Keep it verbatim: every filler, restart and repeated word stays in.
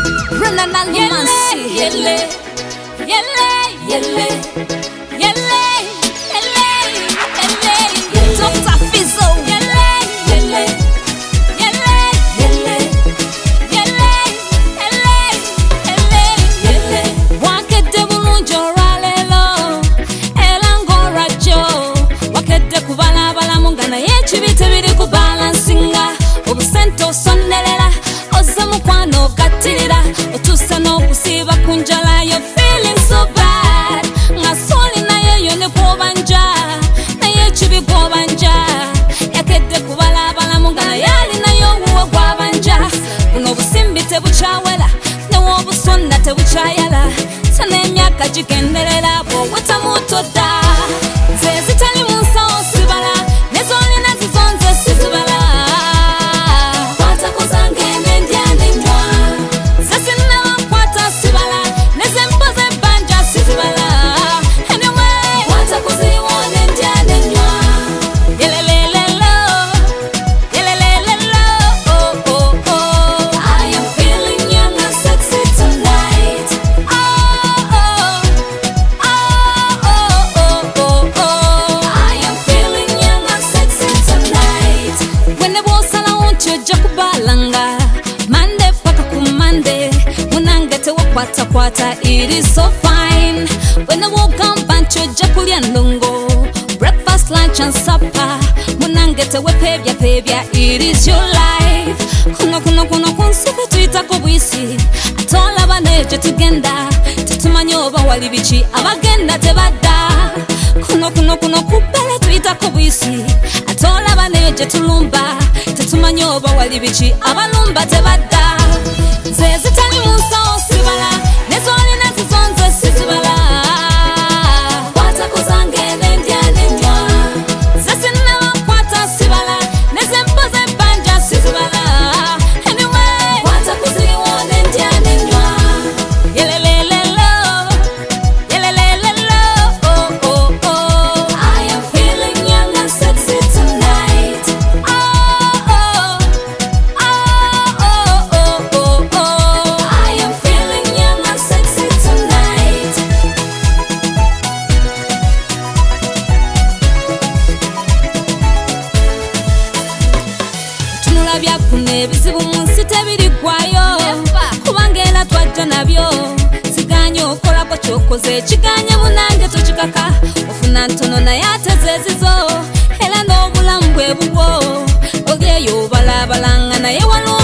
Yelle, yelle, yelle, yelle, yelle, yelle, Doctor Fizzo, yelle, yelle, yelle, yelle, yelle, yelle, yelle. Wakete bulunjo ralelo, elangora jo. Wakete kubala bala mungana yechibite biri kubalansinga. Obusento sonnelela, ozamukwano gatirira, otusano kusiba kunjala. You're feeling so bad. Ngasoli na ye yone kubanja, na ye chibi kubanja. Yakete kubala bala mungana yali na yo uwe kubanja. Uno busimbi te buchawela, ne wobu sonna te buchayala. Sane myaka jikendelela, bo wata muto da. Zezi tali munsa osibala, nezoli na zizonze sizibala. Wata kuzange nendiane mwa, zezi na wakwata sibala, nezemboze banja sizibala. Anyway, wata kuziwone ndiane mwa. Yelelelelo, yelelelelo, oh oh oh. I am feeling young and sexy tonight. Oh oh, oh oh oh oh. I am feeling young and sexy tonight. When the boss and I want you jakubalanga, Monday paka kumande, munangete wakwata kwata, it is so fine. When the walk on bunch you jakulia ndongo, breakfast, lunch and supper, munangete we pevya pevya, it is your life. Kuno kuno kuno kunsuke tuita kubwisi, atola baneje tugenda, tutumanyoba walibichi, abagenda tebada. Kuno kuno kuno kupele tuita kubwisi, atola baneje tulumba, tutumanyoba walibichi, abalumba tebada. Zezi tali munsa osibala, nezoli na zizonze sizibala. Wata kuzange nendiane mwa, zezi na wakwata sibala, nezemboze banja sizibala. Anyway, wata kuziwone ndiane mwa. Yelelelelo, yelelelelo, oh oh oh. I am feeling young and sexy tonight. Oh oh, oh oh oh oh oh. I am feeling young and sexy tonight. Tunula byafune bizibu munsi tebiri kwayo, kubangera twajja nabyo. Siganye okolako kyokoze, kiganye munange tukikaka. Ofuna ntono naye ateze ezizo, era n'obulamu bwe bubwo. Olyeyo obalabalanga naye waliwo